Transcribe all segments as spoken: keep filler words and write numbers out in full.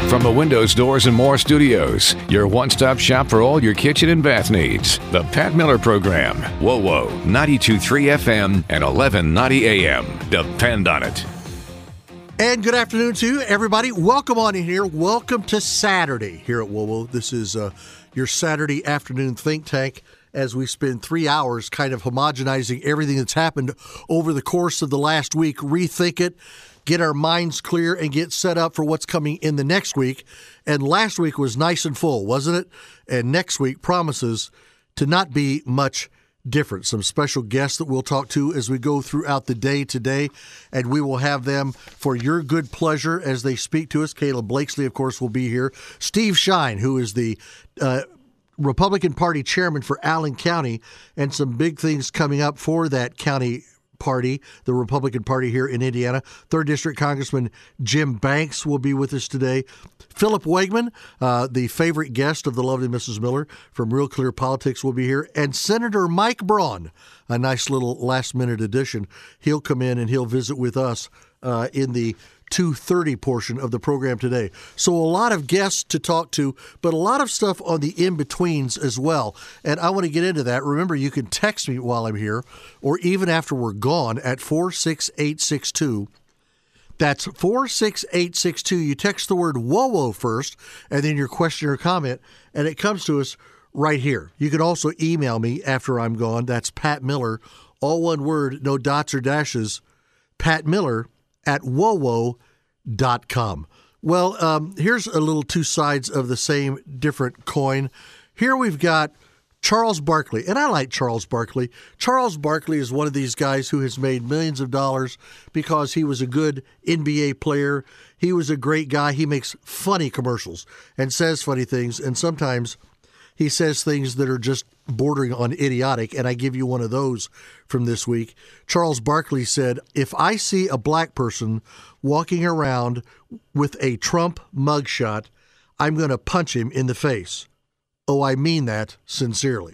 From the Windows, Doors, and More studios, your one-stop shop for all your kitchen and bath needs. The Pat Miller Program. Whoa, whoa. ninety-two point three F M and eleven ninety A M. Depend on it. And good afternoon to you, everybody. Welcome on in here. Welcome to Saturday here at Whoa, whoa. This is uh, your Saturday afternoon think tank as we spend three hours kind of homogenizing everything that's happened over the course of the last week, rethink it, get our minds clear, and get set up for what's coming in the next week. And last week was nice and full, wasn't it? And next week promises to not be much different. Some special guests that we'll talk to as we go throughout the day today, and we will have them for your good pleasure as they speak to us. Caleb Blakesley, of course, will be here. Steve Shine, who is the uh, Republican Party chairman for Allen County, and some big things coming up for that county party, the Republican Party here in Indiana. Third District Congressman Jim Banks will be with us today. Philip Wegman, uh, the favorite guest of the lovely Missus Miller from Real Clear Politics, will be here. And Senator Mike Braun, a nice little last-minute addition. He'll come in and he'll visit with us uh, in the two thirty portion of the program today. So a lot of guests to talk to, but a lot of stuff on the in-betweens as well. And I want to get into that. Remember, you can text me while I'm here or even after we're gone at four six eight six two. That's four six eight six two. You text the word whoa whoa first and then your question or comment, and it comes to us right here. You can also email me after I'm gone. That's Pat Miller, all one word, no dots or dashes, Pat Miller at whoa whoa dot com. Well, um, here's a little two sides of the same different coin. Here we've got Charles Barkley, and I like Charles Barkley. Charles Barkley is one of these guys who has made millions of dollars because he was a good N B A player. He was a great guy. He makes funny commercials and says funny things, and sometimes he says things that are just bordering on idiotic, and I give you one of those from this week. Charles Barkley said, "If I see a black person walking around with a Trump mugshot, I'm going to punch him in the face. Oh, I mean that sincerely."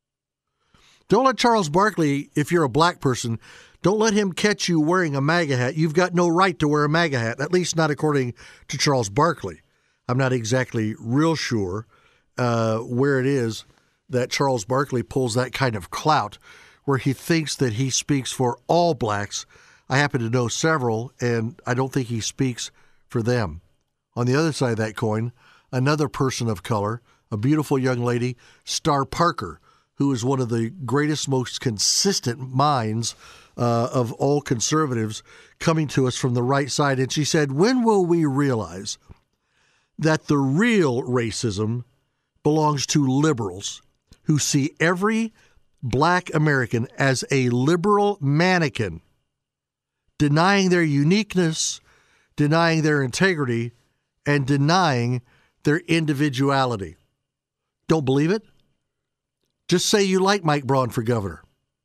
Don't let Charles Barkley, if you're a black person, don't let him catch you wearing a MAGA hat. You've got no right to wear a MAGA hat, at least not according to Charles Barkley. I'm not exactly real sure uh, where it is that Charles Barkley pulls that kind of clout where he thinks that he speaks for all blacks. I happen to know several, and I don't think he speaks for them. On the other side of that coin, another person of color, a beautiful young lady, Star Parker, who is one of the greatest, most consistent minds uh, of all conservatives, coming to us from the right side. And she said, "When will we realize that the real racism belongs to liberals who see every black American as a liberal mannequin, denying their uniqueness, denying their integrity, and denying their individuality?" Don't believe it? Just say you like Mike Braun for governor.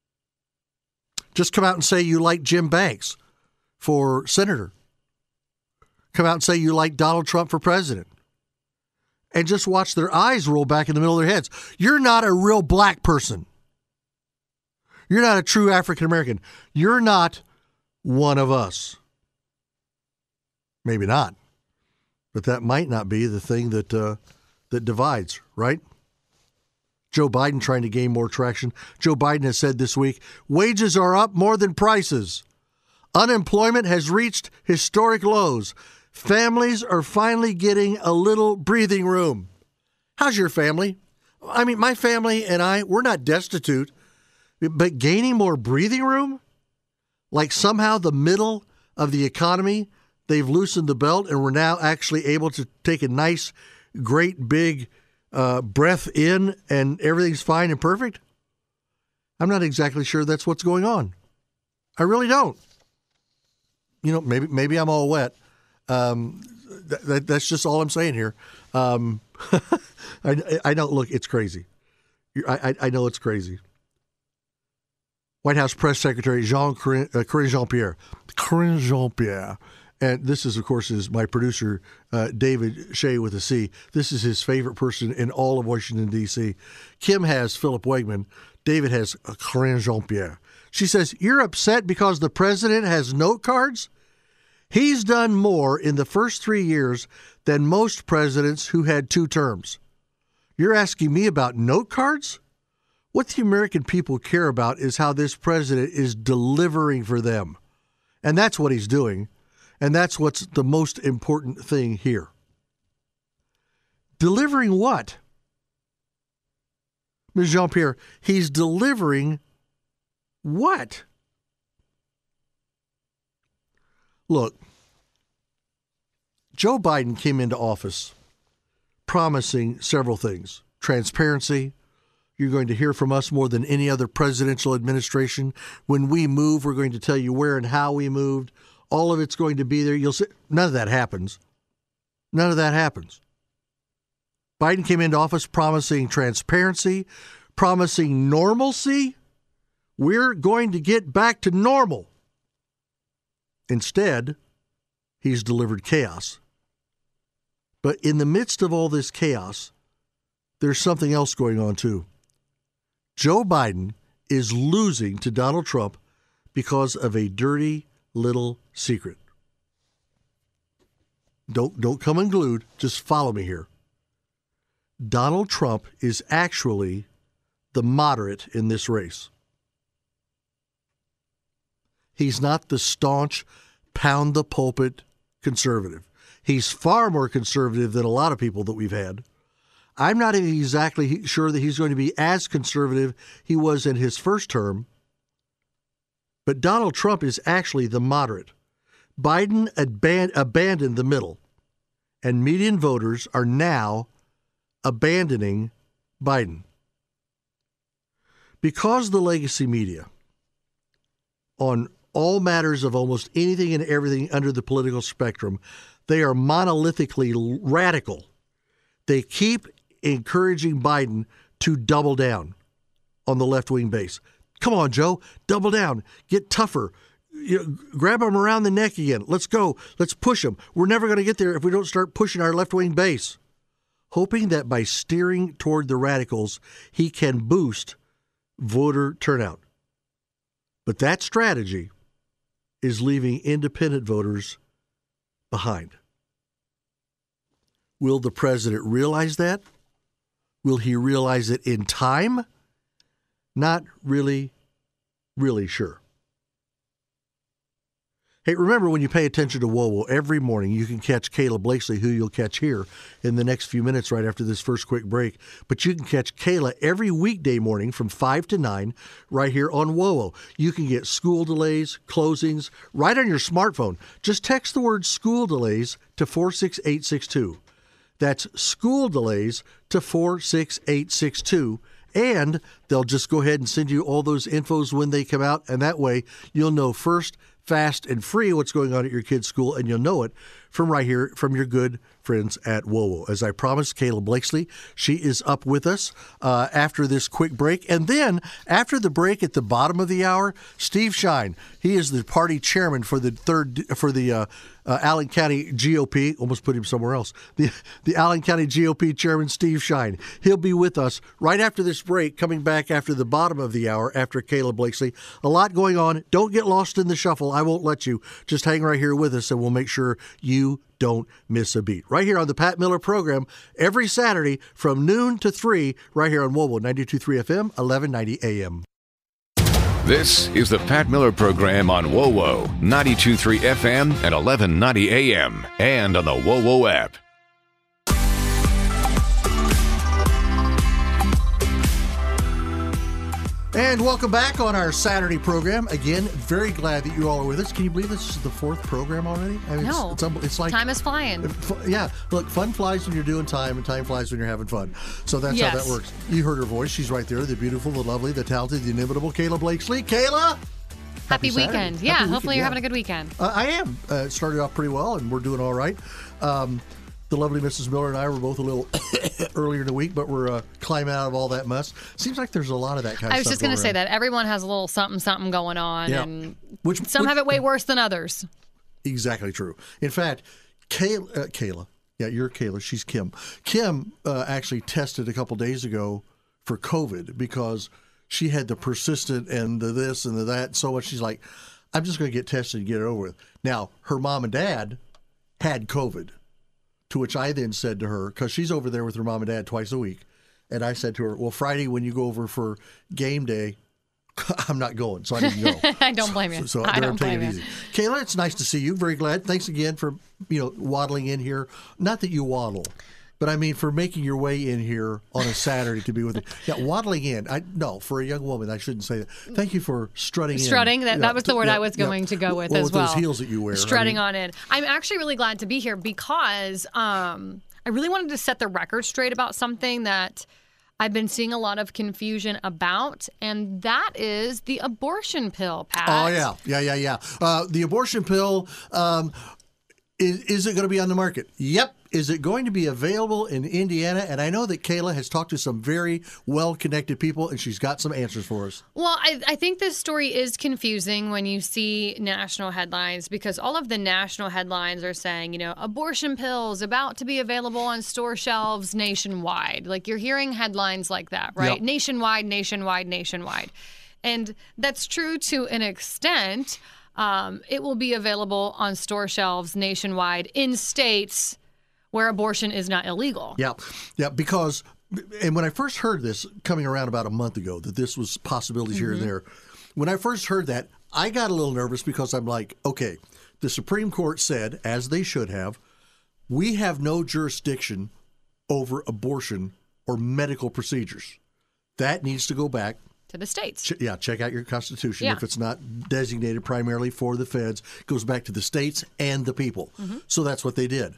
Just come out and say you like Jim Banks for senator. Come out and say you like Donald Trump for president. And just watch their eyes roll back in the middle of their heads. You're not a real black person. You're not a true African American. You're not one of us. Maybe not. But that might not be the thing that uh, that divides, right? Joe Biden trying to gain more traction. Joe Biden has said this week, wages are up more than prices. Unemployment has reached historic lows. Families are finally getting a little breathing room. How's your family? I mean, my family and I, we're not destitute, but gaining more breathing room? Like somehow the middle of the economy, they've loosened the belt and we're now actually able to take a nice, great, big uh, breath in and everything's fine and perfect? I'm not exactly sure that's what's going on. I really don't. You know, maybe maybe I'm all wet. Um, th- th- that's just all I'm saying here. Um, I, I know, look, it's crazy. I, I, I know it's crazy. White House Press Secretary Jean Karine uh, Jean-Pierre. Karine Jean-Pierre. And this is, of course, is my producer, uh, David Shea with a C. This is his favorite person in all of Washington, D C. Kim has Philip Wegman. David has uh, Karine Jean-Pierre. She says, "You're upset because the president has note cards? He's done more in the first three years than most presidents who had two terms. You're asking me about note cards? What the American people care about is how this president is delivering for them. And that's what he's doing. And that's what's the most important thing here. Delivering what? Miz Jean-Pierre, he's delivering what? Look, Joe Biden came into office promising several things. Transparency. You're going to hear from us more than any other presidential administration. When we move, we're going to tell you where and how we moved. All of it's going to be there. You'll see. None of that happens. None of that happens. Biden came into office promising transparency, promising normalcy. We're going to get back to normal. Instead, he's delivered chaos. But in the midst of all this chaos, there's something else going on too. Joe Biden is losing to Donald Trump because of a dirty little secret. Don't, don't come unglued. Just follow me here. Donald Trump is actually the moderate in this race. He's not the staunch, pound the pulpit conservative. He's far more conservative than a lot of people that we've had. I'm not exactly sure that he's going to be as conservative he was in his first term, but Donald Trump is actually the moderate. Biden aban- abandoned the middle, and median voters are now abandoning Biden. Because the legacy media, on all matters of almost anything and everything under the political spectrum, they are monolithically radical. They keep encouraging Biden to double down on the left-wing base. Come on, Joe, double down. Get tougher. You know, grab him around the neck again. Let's go. Let's push him. We're never going to get there if we don't start pushing our left-wing base. Hoping that by steering toward the radicals, he can boost voter turnout. But that strategy is leaving independent voters behind. Will the president realize that? Will he realize it in time? Not really, really sure. Hey, remember when you pay attention to W O W O every morning, you can catch Kayla Blakeslee, who you'll catch here in the next few minutes right after this first quick break. But you can catch Kayla every weekday morning from five to nine right here on W O W O. You can get school delays, closings, right on your smartphone. Just text the word school delays to four six eight six two. That's school delays to four six eight six two. And they'll just go ahead and send you all those infos when they come out. And that way you'll know first, fast, and free what's going on at your kid's school. And you'll know it from right here from your good friends at W O W O. As I promised, Kayla Blakeslee, she is up with us uh, after this quick break. And then after the break at the bottom of the hour, Steve Shine. He is the party chairman for the third for the uh, uh, Allen County G O P. Almost put him somewhere else. The the Allen County G O P chairman, Steve Shine. He'll be with us right after this break, coming back after the bottom of the hour after Kayla Blakeslee. A lot going on. Don't get lost in the shuffle. I won't let you. Just hang right here with us, and we'll make sure you don't miss a beat. Right here on the Pat Miller Program, every Saturday from noon to three, right here on W O W O ninety-two point three F M, eleven ninety A M. This is the Pat Miller Program on W O W O ninety-two point three F M and eleven ninety A M and on the W O W O app. And welcome back on our Saturday program. Again, very glad that you all are with us. Can you believe this is the fourth program already? I mean, no. It's, it's, it's like time is flying. Yeah. Look, fun flies when you're doing time, and time flies when you're having fun. So that's yes. how that works. You heard her voice. She's right there. The beautiful, the lovely, the talented, the inimitable Kayla Blakeslee. Kayla! Happy, Happy weekend. Yeah, Happy hopefully weekend, you're yeah. having a good weekend. Uh, I am. Uh, it started off pretty well, and we're doing all right. Um, the lovely Missus Miller and I were both a little earlier in the week, but we're uh, climbing out of all that mess. Seems like there's a lot of that kind of stuff. I was just going going to say around. that. Everyone has a little something, something going on, Yeah. and Which, some which, have it way worse than others. Exactly true. In fact, Kayla, uh, Kayla yeah, you're Kayla, she's Kim. Kim uh, actually tested a couple days ago for COVID because she had the persistent and the this and the that so much. She's like, I'm just going to get tested and get it over with. Now, her mom and dad had COVID, to which I then said to her, because she's over there with her mom and dad twice a week, and I said to her, well, Friday when you go over for game day, I'm not going, so I didn't go. I don't blame you. So, so I I'm don't taking blame it you. easy. Kayla, it's nice to see you. Very glad. Thanks again for, you know, waddling in here. Not that you waddle, but I mean for making your way in here on a Saturday to be with me. Yeah, waddling in. I no, for a young woman, I shouldn't say that. Thank you for strutting, Strutting, in. that, Yeah, that was the word yeah, I was yeah. going to go with well, as with well. those heels that you wear. Strutting I mean, on in. I'm actually really glad to be here because um, I really wanted to set the record straight about something that I've been seeing a lot of confusion about, and that is the abortion pill, Pat. Oh, yeah. Yeah, yeah, yeah. Uh, the abortion pill, um, is, is it going to be on the market? Yep. Is it going to be available in Indiana? And I know that Kayla has talked to some very well-connected people, and she's got some answers for us. Well, I, I think this story is confusing when you see national headlines because all of the national headlines are saying, you know, abortion pills about to be available on store shelves nationwide. Like you're hearing headlines like that, right? Yep. Nationwide, nationwide, nationwide. And that's true to an extent. Um, it will be available on store shelves nationwide in states where abortion is not illegal. Yeah, yeah, because, and when I first heard this coming around about a month ago, that this was possibilities mm-hmm. here and there, when I first heard that, I got a little nervous because I'm like, okay, the Supreme Court said, as they should have, we have no jurisdiction over abortion or medical procedures. That needs to go back. To the states. Ch- yeah, check out your Constitution. Yeah. If it's not designated primarily for the feds, it goes back to the states and the people. Mm-hmm. So that's what they did.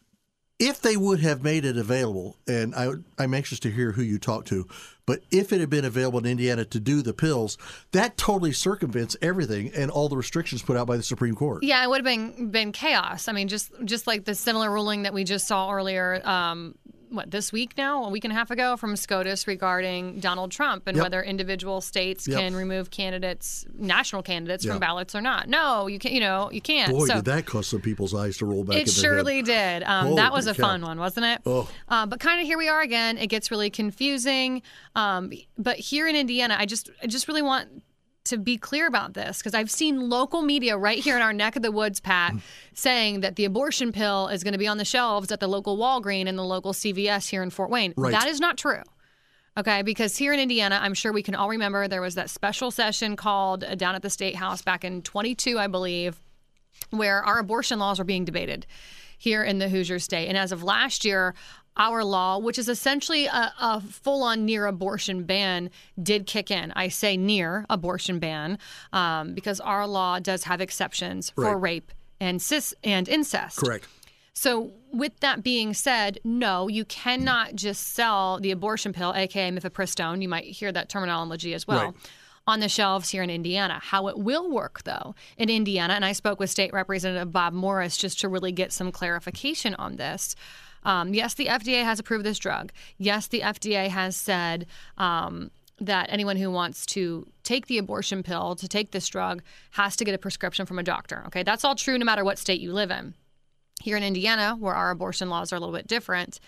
If they would have made it available, and I, I'm anxious to hear who you talk to, but if it had been available in Indiana to do the pills, that totally circumvents everything and all the restrictions put out by the Supreme Court. Yeah, it would have been been chaos. I mean, just just like the similar ruling that we just saw earlier, um, what, this week now, a week and a half ago from SCOTUS regarding Donald Trump and Yep. whether individual states Yep. can remove candidates, national candidates Yeah. from ballots or not. No, you can't. You know, you can't. Boy, so, did that cause some people's eyes to roll back in It their surely head. did. Um, that was a Holy cow. fun one, wasn't it? Oh. Uh, but kind of here we are again. It gets really confusing. Um, but here in Indiana, I just, I just really want to be clear about this because I've seen local media right here in our neck of the woods, Pat, saying that the abortion pill is going to be on the shelves at the local Walgreens and the local C V S here in Fort Wayne. Right. That is not true. Okay, because here in Indiana, I'm sure we can all remember there was that special session called uh, down at the State House back in twenty-two, I believe, where our abortion laws were being debated here in the Hoosier State. And as of last year, our law, which is essentially a, a full-on near abortion ban, did kick in. I say near abortion ban um, because our law does have exceptions for Right. rape and cis and incest. Correct. So with that being said, no, you cannot just sell the abortion pill, a k a mifepristone. You might hear that terminology as well. Right. On the shelves here in Indiana. How it will work, though, in Indiana, and I spoke with State Representative Bob Morris just to really get some clarification on this. Um, yes, the F D A has approved this drug. Yes, the F D A has said um, that anyone who wants to take the abortion pill, to take this drug, has to get a prescription from a doctor. Okay, that's all true no matter what state you live in. Here in Indiana, where our abortion laws are a little bit different,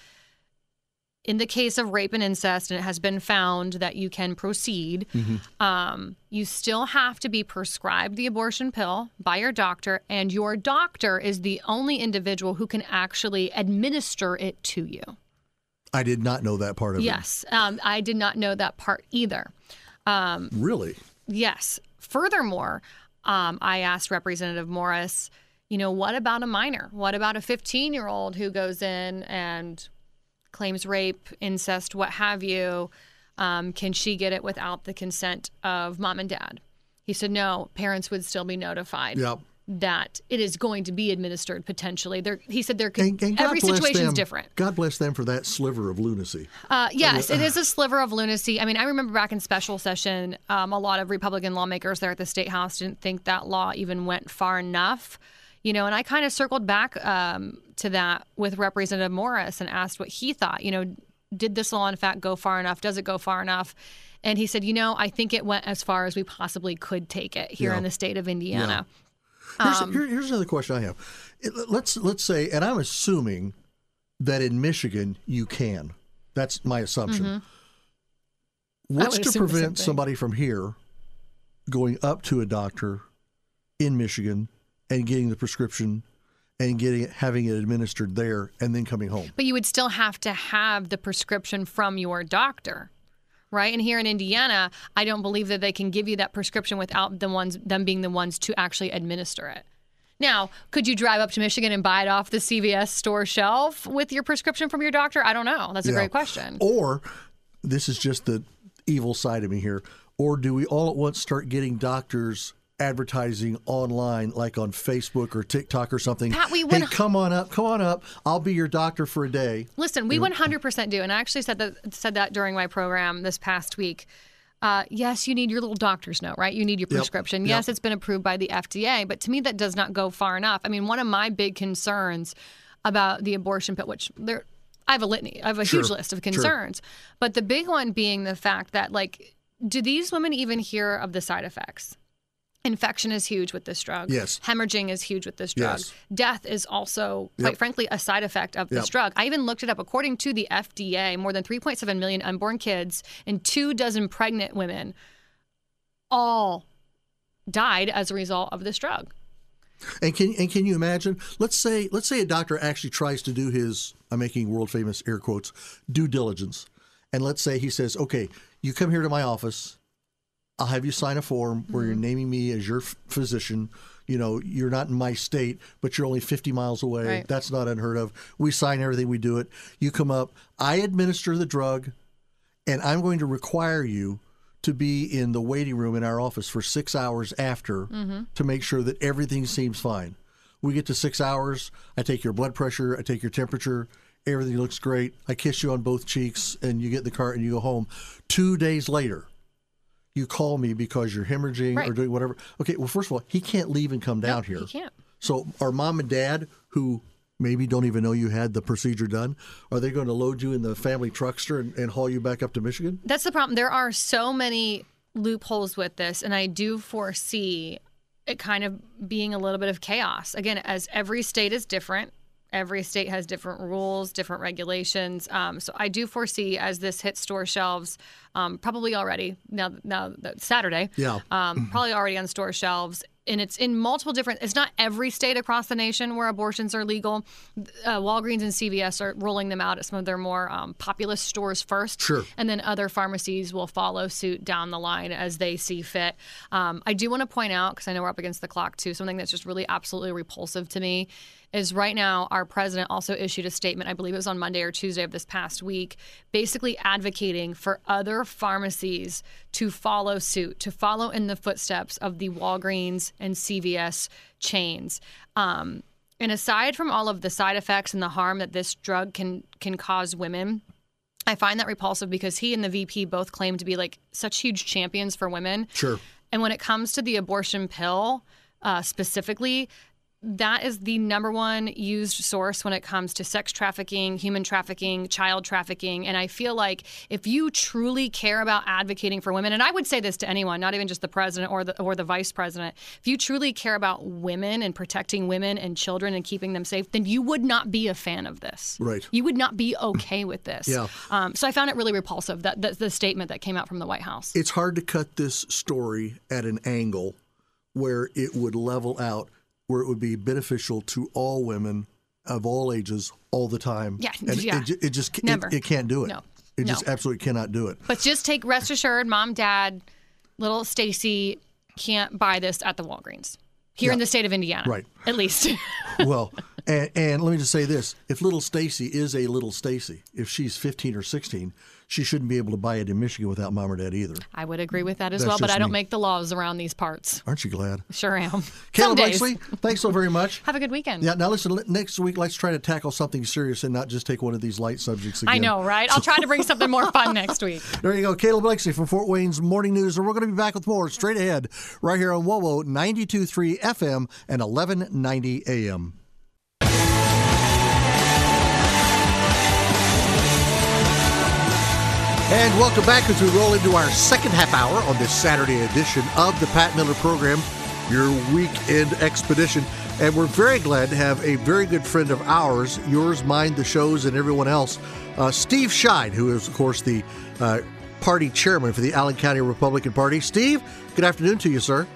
in the case of rape and incest, and it has been found that you can proceed, mm-hmm. um, you still have to be prescribed the abortion pill by your doctor, and your doctor is the only individual who can actually administer it to you. I did not know that part of Yes, um, I did not know that part either. Um, it. Really? Yes. Furthermore, um, I asked Representative Morris, you know, what about a minor? What about a fifteen-year-old who goes in and claims rape, incest, what have you? Um, can she get it without the consent of mom and dad? He said, no, parents would still be notified Yep. that it is going to be administered potentially. There, he said there could, And, and God every bless situation is them. different. God bless them for that sliver of lunacy. Uh, yes, it is a sliver of lunacy. I mean, I remember back in special session, um, a lot of Republican lawmakers there at the State House didn't think that law even went far enough. You know, and I kind of circled back um, to that with Representative Morris and asked what he thought. You know, did this law, in fact, go far enough? Does it go far enough? And he said, you know, I think it went as far as we possibly could take it here Yeah. in the state of Indiana. Here's, Um, here, here's another question I have. It, let's let's say, and I'm assuming that in Michigan you can. That's my assumption. Mm-hmm. What's would to assume the same prevent thing. somebody from here going up to a doctor in Michigan and getting the prescription and getting it, having it administered there, and then coming home. But you would still have to have the prescription from your doctor, right? And here in Indiana, I don't believe that they can give you that prescription without the ones them being the ones to actually administer it. Now, could you drive up to Michigan and buy it off the C V S store shelf with your prescription from your doctor? I don't know. That's a Yeah. great question. Or, this is just the evil side of me here, or do we all at once start getting doctors advertising online, like on Facebook or TikTok or something? Pat, we hey, went- come on up, come on up. I'll be your doctor for a day. Listen, we one hundred percent do. And I actually said that said that during my program this past week. Uh, yes, you need your little doctor's note, right? You need your Yep. prescription. Yep. Yes, it's been approved by the F D A, but to me, that does not go far enough. I mean, one of my big concerns about the abortion pill, which there, I have a litany, I have a Sure. huge list of Sure. concerns, but the big one being the fact that, like, do these women even hear of the side effects? Infection is huge with this drug. Yes. Hemorrhaging is huge with this drug. Yes. Death is also, quite Yep. frankly, a side effect of this Yep. drug. I even looked it up. According to the F D A, more than three point seven million unborn kids and two dozen pregnant women all died as a result of this drug. And can and can you imagine? Let's say let's say a doctor actually tries to do his, I'm making world famous air quotes, due diligence, and let's say he says, okay, you come here to my office, I'll have you sign a form where you're naming me as your f- physician. You know, you're not in my state, but you're only fifty miles away. Right. That's not unheard of. We sign everything, we do it. You come up, I administer the drug, and I'm going to require you to be in the waiting room in our office for six hours after to make sure that everything seems fine. We get to six hours, I take your blood pressure, I take your temperature, everything looks great. I kiss you on both cheeks, and you get in the car and you go home. Two days later, you call me because you're hemorrhaging Right. or doing whatever. Okay, well, first of all, he can't leave and come down Nope, here. he can't. So our mom and dad, who maybe don't even know you had the procedure done, are they going to load you in the family truckster and, and haul you back up to Michigan? That's the problem. There are so many loopholes with this, and I do foresee it kind of being a little bit of chaos. Again, as every state is different, every state has different rules, different regulations. Um, so I do foresee as this hits store shelves, um, probably already now, now that Saturday, Yeah. um, probably already on store shelves. And it's in multiple different, it's not every state across the nation where abortions are legal. Uh, Walgreens and C V S are rolling them out at some of their more um, populous stores first. Sure. And then other pharmacies will follow suit down the line as they see fit. Um, I do want to point out, because I know we're up against the clock too, something that's just really absolutely repulsive to me is right now our president also issued a statement, I believe it was on Monday or Tuesday of this past week, basically advocating for other pharmacies to follow suit, to follow in the footsteps of the Walgreens and C V S chains. Um, and aside from all of the side effects and the harm that this drug can can cause women, I find that repulsive because he and the V P both claim to be like such huge champions for women. Sure. And when it comes to the abortion pill uh, specifically, that is the number one used source when it comes to sex trafficking, human trafficking, child trafficking. And I feel like if you truly care about advocating for women, and I would say this to anyone, not even just the president or the or the vice president, if you truly care about women and protecting women and children and keeping them safe, then you would not be a fan of this. Right. You would not be okay with this. Yeah. Um, so I found it really repulsive, that, that the statement that came out from the White House. It's hard to cut this story at an angle where it would level out, where it would be beneficial to all women of all ages all the time. Yeah, and yeah. It, ju- it just it, Never. it can't do it. No, It no. just absolutely cannot do it. But just take rest assured, mom, dad, little Stacy can't buy this at the Walgreens here Yeah. in the state of Indiana. Right. At least. Well, and, and let me just say this. If little Stacy is a little Stacy, if she's fifteen or sixteen, she shouldn't be able to buy it in Michigan without mom or dad either. I would agree with that as That's well, but just I don't me. make the laws around these parts. Aren't you glad? Sure am. Some Caleb days. Blakeslee, thanks so very much. Have a good weekend. Yeah, now listen, le- next week, let's try to tackle something serious and not just take one of these light subjects again. I know, right? I'll try to bring something more fun next week. There you go. Caleb Blakeslee from Fort Wayne's Morning News. And we're going to be back with more straight ahead right here on WOWO ninety-two point three F M and eleven ninety A M. And welcome back as we roll into our second half hour on this Saturday edition of the Pat Miller Program, your weekend expedition. And we're very glad to have a very good friend of ours, yours, mine, the show's, and everyone else, uh, Steve Schein, who is, of course, the uh, party chairman for the Allen County Republican Party. Steve, good afternoon to you, sir.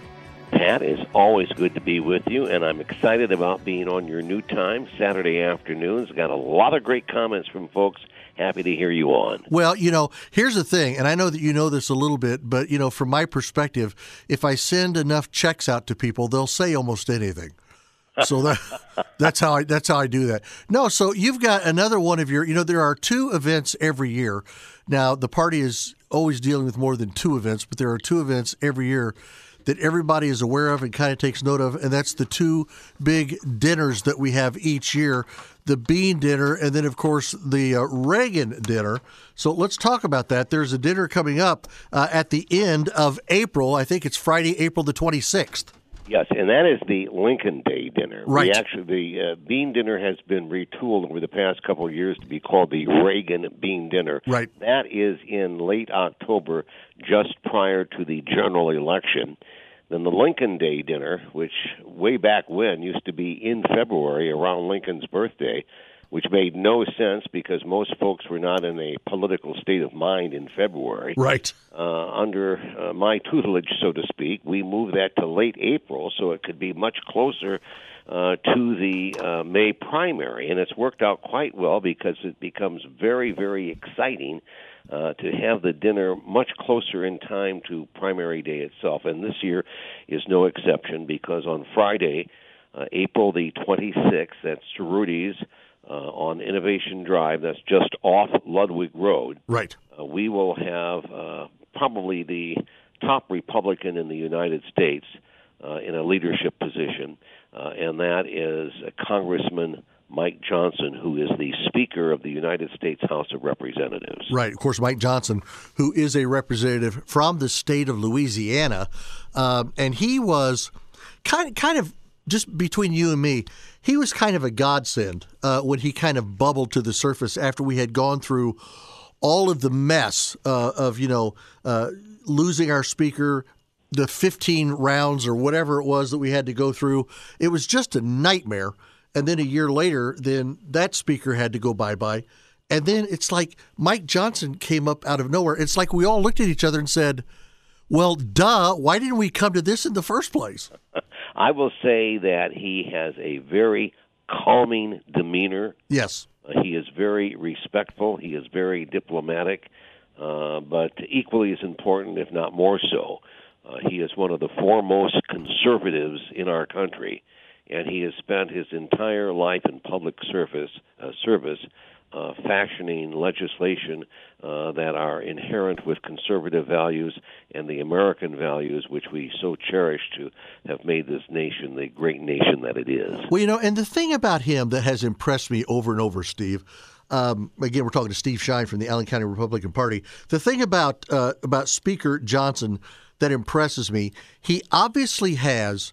Pat, it's always good to be with you, and I'm excited about being on your new time, Saturday afternoons. Got a lot of great comments from folks. Happy to hear you on. Well, you know, here's the thing, and I know that you know this a little bit, but, you know, from my perspective, if I send enough checks out to people, they'll say almost anything. So that that's how I that's how I do that. No, so you've got another one of your, you know, there are two events every year. Now, the party is always dealing with more than two events, but there are two events every year that everybody is aware of and kind of takes note of, and that's the two big dinners that we have each year, the Bean Dinner and then, of course, the uh, Reagan Dinner. So let's talk about that. There's a dinner coming up uh, at the end of April. I think it's Friday, April the twenty-sixth. Yes, and that is the Lincoln Day dinner. Right. We actually, the uh, Bean Dinner has been retooled over the past couple of years to be called the Reagan Bean Dinner. Right. That is in late October, just prior to the general election. Then the Lincoln Day dinner, which way back when used to be in February around Lincoln's birthday, which made no sense because most folks were not in a political state of mind in February. Right. Uh, under uh, my tutelage, so to speak, we moved that to late April so it could be much closer uh, to the uh, May primary. And it's worked out quite well because it becomes very, very exciting Uh, to have the dinner much closer in time to primary day itself. And this year is no exception because on Friday, uh, April the twenty-sixth, that's Cerruti's uh, on Innovation Drive, that's just off Ludwig Road. Right. Uh, we will have uh, probably the top Republican in the United States uh, in a leadership position, uh, and that is uh, Congressman Mike Johnson, who is the Speaker of the United States House of Representatives. Right. Of course, Mike Johnson, who is a representative from the state of Louisiana, um, and he was kind of, kind of just between you and me, he was kind of a godsend uh, when he kind of bubbled to the surface after we had gone through all of the mess uh, of, you know, uh, losing our speaker, the fifteen rounds or whatever it was that we had to go through. It was just a nightmare. And then a year later, then that speaker had to go bye-bye. And then it's like Mike Johnson came up out of nowhere. It's like we all looked at each other and said, well, duh, why didn't we come to this in the first place? I will say that he has a very calming demeanor. Yes. Uh, he is very respectful. He is very diplomatic. Uh, but equally as important, if not more so, uh, he is one of the foremost conservatives in our country. And he has spent his entire life in public service, uh, service uh, fashioning legislation uh, that are inherent with conservative values and the American values which we so cherish to have made this nation the great nation that it is. Well, you know, and the thing about him that has impressed me over and over, Steve, um, again, we're talking to Steve Shine from the Allen County Republican Party. The thing about uh, about Speaker Johnson that impresses me, he obviously has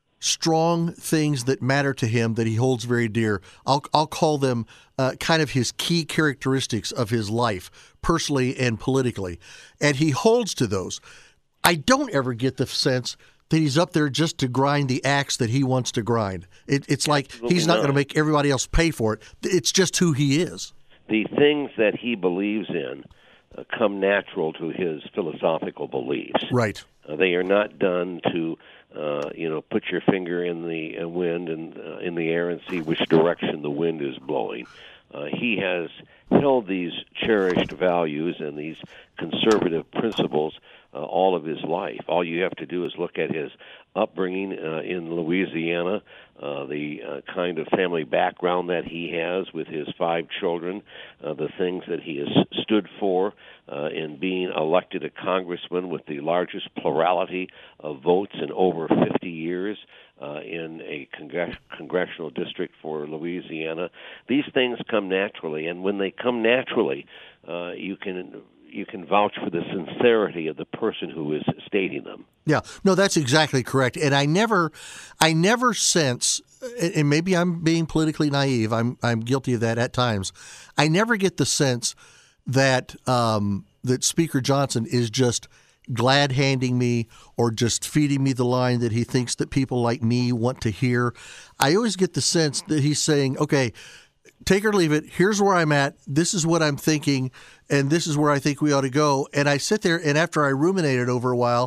strong things that matter to him that he holds very dear. I'll I'll call them uh, kind of his key characteristics of his life, personally and politically, and he holds to those. I don't ever get the sense that he's up there just to grind the axe that he wants to grind. It, it's like Absolutely he's not, not. going to make everybody else pay for it. It's just who he is. The things that he believes in uh, come natural to his philosophical beliefs. Right. Uh, they are not done to Uh, you know, put your finger in the uh, wind and uh, in the air and see which direction the wind is blowing. Uh, he has held these cherished values and these conservative principles uh, all of his life. All you have to do is look at his upbringing uh, in Louisiana, uh, the uh, kind of family background that he has with his five children, uh, the things that he has stood for uh, in being elected a congressman with the largest plurality of votes in over fifty years uh, in a congress- congressional district for Louisiana. These things come naturally, and when they come naturally, uh, you can you can vouch for the sincerity of the person who is stating them. Yeah, no, that's exactly correct. And I never, I never sense, and maybe I'm being politically naive. I'm I'm guilty of that at times. I never get the sense that um, that Speaker Johnson is just glad handing me or just feeding me the line that he thinks that people like me want to hear. I always get the sense that he's saying, okay, take or leave it. Here's where I'm at. This is what I'm thinking, and this is where I think we ought to go. And I sit there, and after I ruminate it over a while,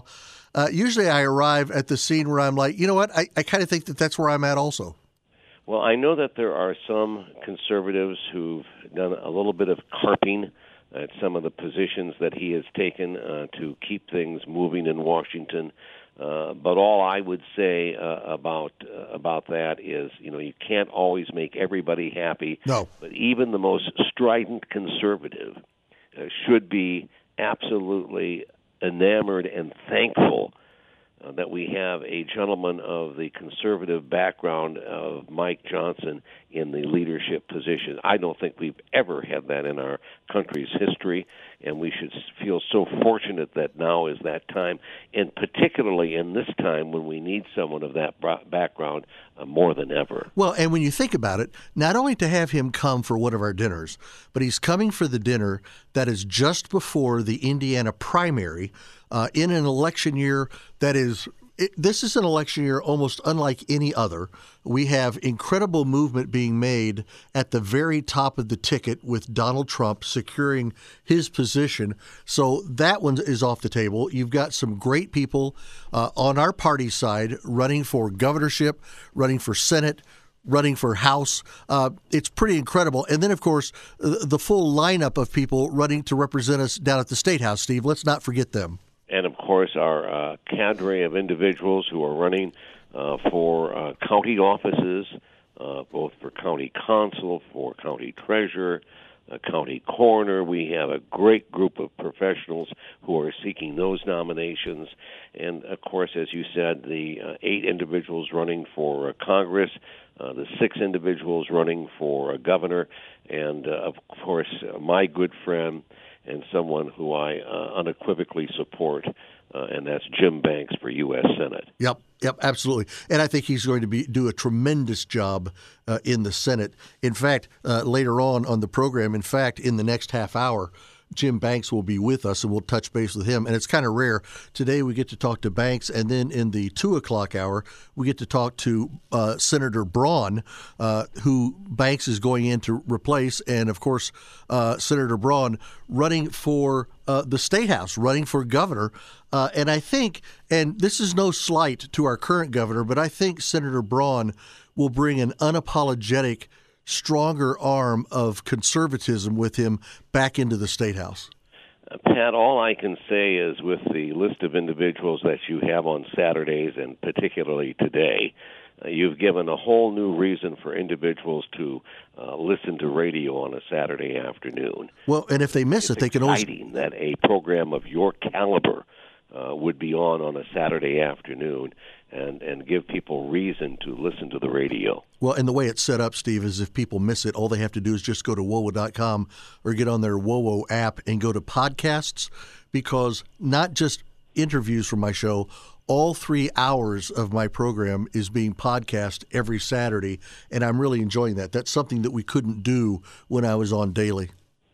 uh, usually I arrive at the scene where I'm like, you know what, I, I kind of think that that's where I'm at also. Well, I know that there are some conservatives who've done a little bit of carping at some of the positions that he has taken uh, to keep things moving in Washington. Uh, but all I would say uh, about uh, about that is, you know, you can't always make everybody happy. No. But even the most strident conservative uh, should be absolutely enamored and thankful uh, that we have a gentleman of the conservative background of Mike Johnson in the leadership position. I don't think we've ever had that in our country's history, and we should feel so fortunate that now is that time, and particularly in this time when we need someone of that background uh, more than ever. Well, and when you think about it, not only to have him come for one of our dinners, but he's coming for the dinner that is just before the Indiana primary uh, in an election year that is It, this is an election year almost unlike any other. We have incredible movement being made at the very top of the ticket with Donald Trump securing his position. So that one is off the table. You've got some great people uh, on our party side running for governorship, running for Senate, running for House. Uh, it's pretty incredible. And then, of course, the, the full lineup of people running to represent us down at the State House, Steve. Let's not forget them. And, of course, our uh, cadre of individuals who are running uh, for uh, county offices, uh, both for county council, for county treasurer, uh, county coroner. We have a great group of professionals who are seeking those nominations. And, of course, as you said, the uh, eight individuals running for uh, Congress, uh, the six individuals running for uh, governor, and, uh, of course, uh, my good friend and someone who I uh, unequivocally support, uh, and that's Jim Banks for U S Senate. Yep, yep, absolutely. And I think he's going to be do a tremendous job uh, in the Senate. In fact, uh, later on on the program, in fact, in the next half hour, Jim Banks will be with us, and we'll touch base with him. And it's kind of rare. Today we get to talk to Banks, and then in the two o'clock hour, we get to talk to uh, Senator Braun, uh, who Banks is going in to replace. And, of course, uh, Senator Braun running for uh, the State House, running for governor. Uh, and I think, and this is no slight to our current governor, but I think Senator Braun will bring an unapologetic stronger arm of conservatism with him back into the State House. Uh, Pat, all I can say is with the list of individuals that you have on Saturdays, and particularly today, uh, you've given a whole new reason for individuals to uh, listen to radio on a Saturday afternoon. Well, and if they miss it's it, they can always... It's exciting that a program of your caliber uh, would be on on a Saturday afternoon and, and give people reason to listen to the radio. Well, and the way it's set up, Steve, is if people miss it, all they have to do is just go to W O W O dot com or get on their W O W O app and go to podcasts, because not just interviews from my show, all three hours of my program is being podcast every Saturday, and I'm really enjoying that. That's something that we couldn't do when I was on daily.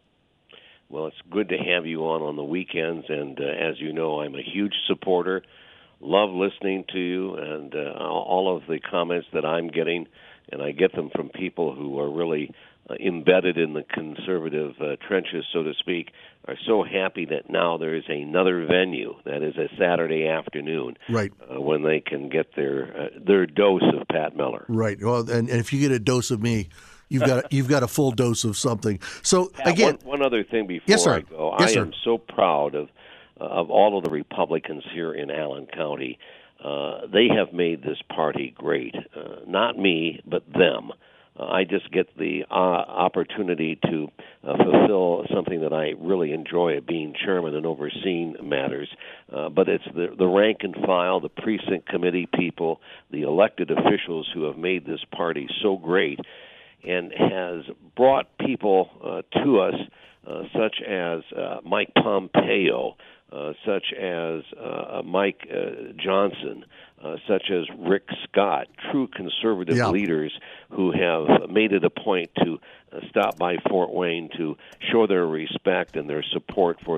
Well, it's good to have you on on the weekends, and uh, as you know, I'm a huge supporter. Love listening to you and uh, all of the comments that I'm getting, and I get them from people who are really uh, embedded in the conservative uh, trenches, so to speak, are so happy that now there is another venue that is a Saturday afternoon, right, uh, when they can get their uh, their dose of Pat Miller. Right. Well, and, and if you get a dose of me, you've got you've got a full dose of something. So Pat, again, one, one other thing before yes, sir. I go, yes, I sir. am so proud of. of all of the Republicans here in Allen County. Uh, they have made this party great. Uh, not me, but them. Uh, I just get the uh, opportunity to uh, fulfill something that I really enjoy, being chairman and overseeing matters. Uh, but it's the, the rank and file, the precinct committee people, the elected officials who have made this party so great and has brought people uh, to us uh, such as uh, Mike Pompeo, Uh, such as uh, Mike uh, Johnson, uh, such as Rick Scott, true conservative yeah. leaders who have made it a point to uh, stop by Fort Wayne to show their respect and their support for the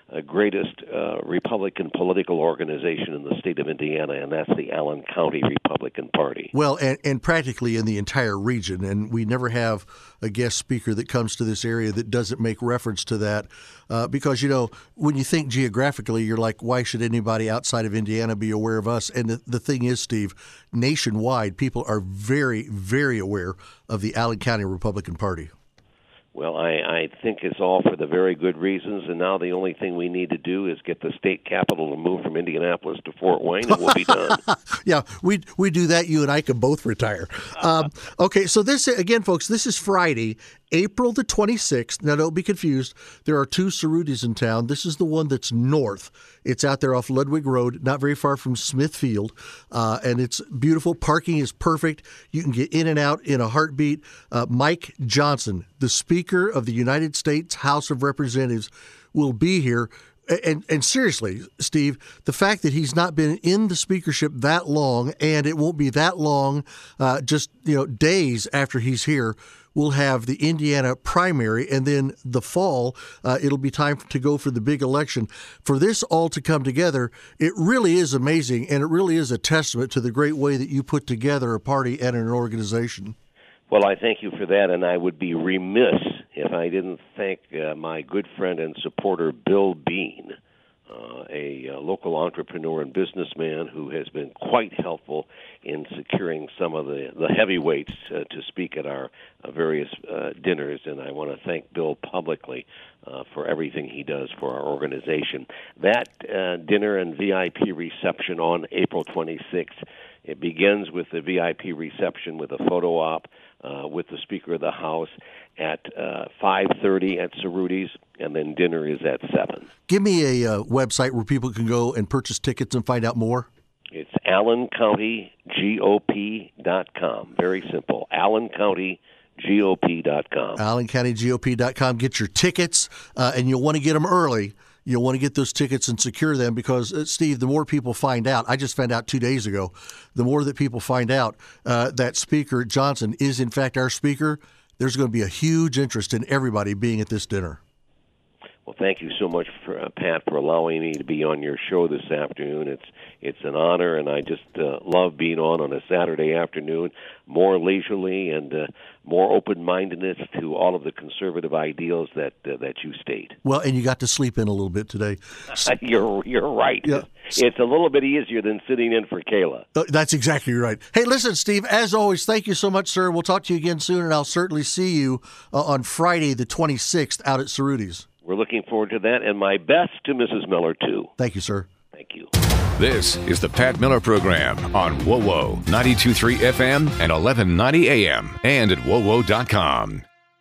uh, greatest uh, Republican political organization in the state of Indiana, and that's the Allen County Republican Party. Well, and, and practically in the entire region, and we never have a guest speaker that comes to this area that doesn't make reference to that, uh, because, you know, when you think geographically, you're like, why should anybody outside of Indiana be aware of us? And the, the thing is, Steve, nationwide, people are very, very aware of the Allen County Republican Party. Well, I, I think it's all for the very good reasons, and now the only thing we need to do is get the state capital to move from Indianapolis to Fort Wayne, and we'll be done. Yeah, we we do that, you and I could both retire. Um, okay, so this, again, folks, this is Friday, April the twenty-sixth. Now, don't be confused. There are two Cerrutis in town. This is the one that's north. It's out there off Ludwig Road, not very far from Smithfield, uh, and it's beautiful. Parking is perfect. You can get in and out in a heartbeat. Uh, Mike Johnson, the Speaker of the United States House of Representatives, will be here. And, and seriously, Steve, the fact that he's not been in the speakership that long, and it won't be that long, uh, just you know, days after he's here, we'll have the Indiana primary, and then the fall, uh, it'll be time to go for the big election. For this all to come together, it really is amazing, and it really is a testament to the great way that you put together a party and an organization. Well, I thank you for that, and I would be remiss if I didn't thank uh, my good friend and supporter, Bill Bean, uh, a uh, local entrepreneur and businessman who has been quite helpful in securing some of the, the heavyweights uh, to speak at our uh, various uh, dinners, and I want to thank Bill publicly uh, for everything he does for our organization. That uh, dinner and V I P reception on April twenty-sixth, it begins with the V I P reception with a photo op uh, with the Speaker of the House at uh, five thirty at Cerrutis, and then dinner is at seven. Give me a uh, website where people can go and purchase tickets and find out more. It's allen county G O P dot com. Very simple. allen county G O P dot com. allen county G O P dot com. Get your tickets, uh, and you'll want to get them early. You'll want to get those tickets and secure them because, uh, Steve, the more people find out, I just found out two days ago, the more that people find out uh, that Speaker Johnson is, in fact, our speaker, there's going to be a huge interest in everybody being at this dinner. Well, thank you so much, for, uh, Pat, for allowing me to be on your show this afternoon. It's it's an honor, and I just uh, love being on on a Saturday afternoon, more leisurely and uh, more open-mindedness to all of the conservative ideals that uh, that you state. Well, and you got to sleep in a little bit today. you're you're right. Yeah. It's a little bit easier than sitting in for Kayla. Uh, that's exactly right. Hey, listen, Steve, as always, thank you so much, sir. We'll talk to you again soon, and I'll certainly see you uh, on Friday the twenty-sixth out at Cerrutis. We're looking forward to that, and my best to Missus Miller, too. Thank you, sir. Thank you. This is the Pat Miller Program on W O W O ninety-two point three F M and eleven ninety A M and at W O W O dot com.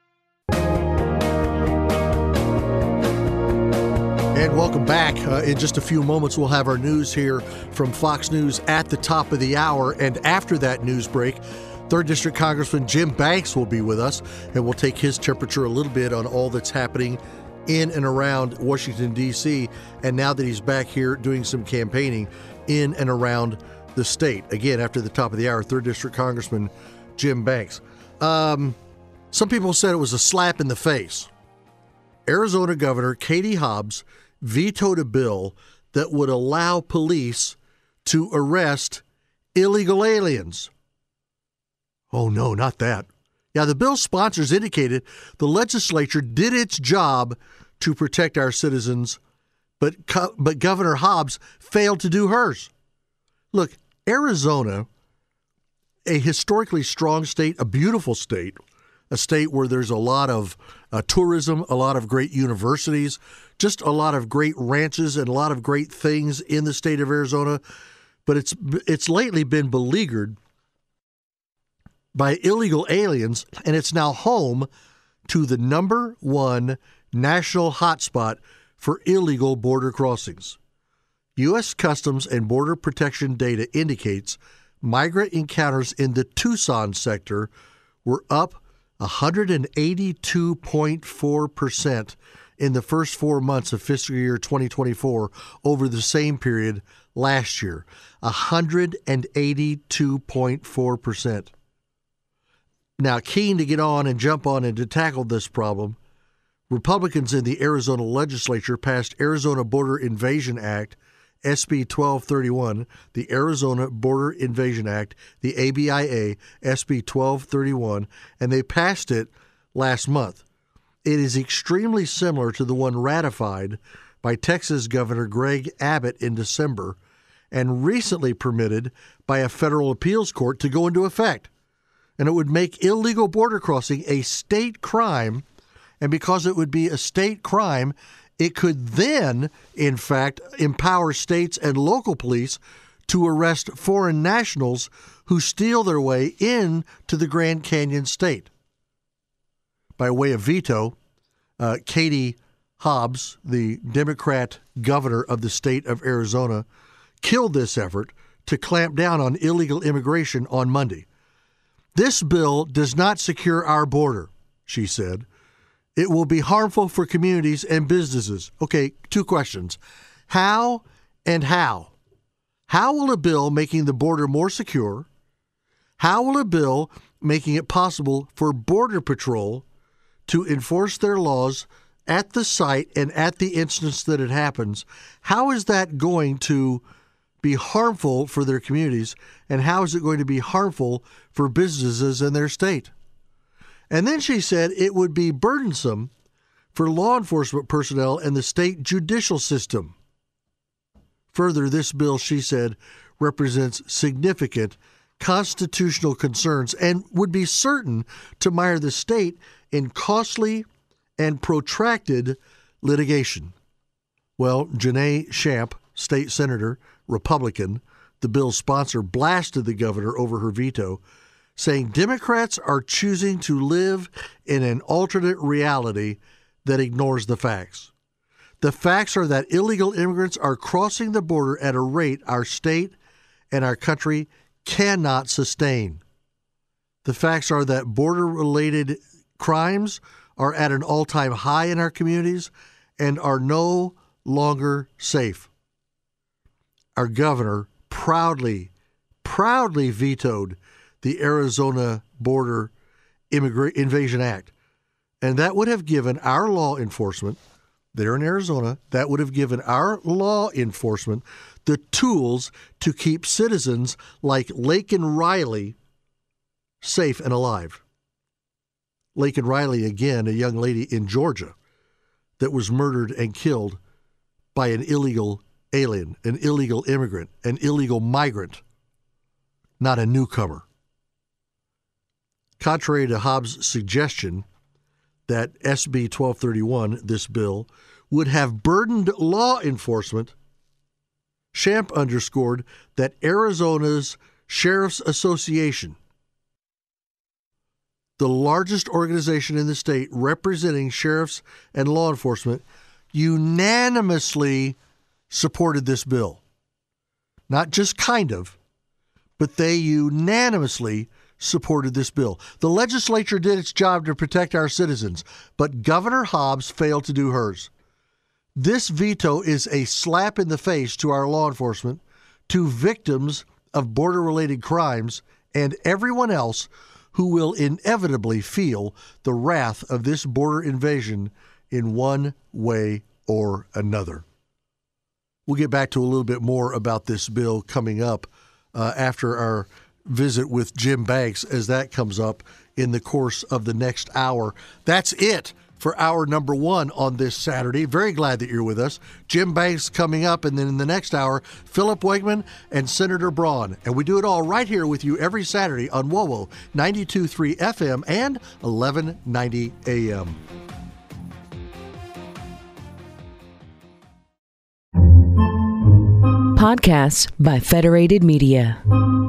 And welcome back. Uh, in just a few moments, we'll have our news here from Fox News at the top of the hour. And after that news break, third District Congressman Jim Banks will be with us, and we'll take his temperature a little bit on all that's happening in and around Washington, D C, and now that he's back here doing some campaigning in and around the state. Again, after the top of the hour, third District Congressman Jim Banks. Um, some people said it was a slap in the face. Arizona Governor Katie Hobbs vetoed a bill that would allow police to arrest illegal aliens. Oh, no, not that. Yeah, the bill's sponsors indicated the legislature did its job to protect our citizens, but but Governor Hobbs failed to do hers. Look, Arizona, a historically strong state, a beautiful state, a state where there's a lot of uh, tourism, a lot of great universities, just a lot of great ranches and a lot of great things in the state of Arizona, but it's it's lately been beleaguered by illegal aliens, and it's now home to the number one national hotspot for illegal border crossings. U S Customs and Border Protection data indicates migrant encounters in the Tucson sector were up one hundred eighty-two point four percent in the first four months of fiscal year twenty twenty-four over the same period last year. one hundred eighty-two point four percent. Now, keen to get on and jump on and to tackle this problem, Republicans in the Arizona legislature passed Arizona Border Invasion Act, S B twelve thirty-one, the Arizona Border Invasion Act, the A B I A, S B twelve thirty-one, and they passed it last month. It is extremely similar to the one ratified by Texas Governor Greg Abbott in December and recently permitted by a federal appeals court to go into effect. And it would make illegal border crossing a state crime, and because it would be a state crime, it could then, in fact, empower states and local police to arrest foreign nationals who steal their way into the Grand Canyon state. By way of veto, uh, Katie Hobbs, the Democrat governor of the state of Arizona, killed this effort to clamp down on illegal immigration on Monday. This bill does not secure our border, she said. It will be harmful for communities and businesses. Okay, two questions. How and how? How will a bill making the border more secure? How will a bill making it possible for Border Patrol to enforce their laws at the site and at the instance that it happens, how is that going to be harmful for their communities, and how is it going to be harmful for businesses in their state? And then she said it would be burdensome for law enforcement personnel and the state judicial system. Further, this bill, she said, represents significant constitutional concerns and would be certain to mire the state in costly and protracted litigation. Well, Janae Shamp, state senator, Republican, the bill's sponsor, blasted the governor over her veto, saying Democrats are choosing to live in an alternate reality that ignores the facts. The facts are that illegal immigrants are crossing the border at a rate our state and our country cannot sustain. The facts are that border-related crimes are at an all-time high in our communities and are no longer safe. Our governor proudly, proudly vetoed the Arizona Border Immigra- Invasion Act, and that would have given our law enforcement there in Arizona, that would have given our law enforcement the tools to keep citizens like Laken Riley safe and alive. Laken Riley, again, a young lady in Georgia that was murdered and killed by an illegal alien, an illegal immigrant, an illegal migrant, not a newcomer. Contrary to Hobbs' suggestion that S B twelve thirty-one, this bill, would have burdened law enforcement, Shamp underscored that Arizona's Sheriff's Association, the largest organization in the state representing sheriffs and law enforcement, unanimously supported this bill. Not just kind of, but they unanimously supported this bill. The legislature did its job to protect our citizens, but Governor Hobbs failed to do hers. This veto is a slap in the face to our law enforcement, to victims of border-related crimes, and everyone else who will inevitably feel the wrath of this border invasion in one way or another. We'll get back to a little bit more about this bill coming up uh, after our visit with Jim Banks, as that comes up in the course of the next hour. That's it for hour number one on this Saturday. Very glad that you're with us. Jim Banks coming up, and then in the next hour, Philip Wegman and Senator Braun. And we do it all right here with you every Saturday on W O W O ninety-two point three F M and eleven ninety A M. Podcasts by Federated Media.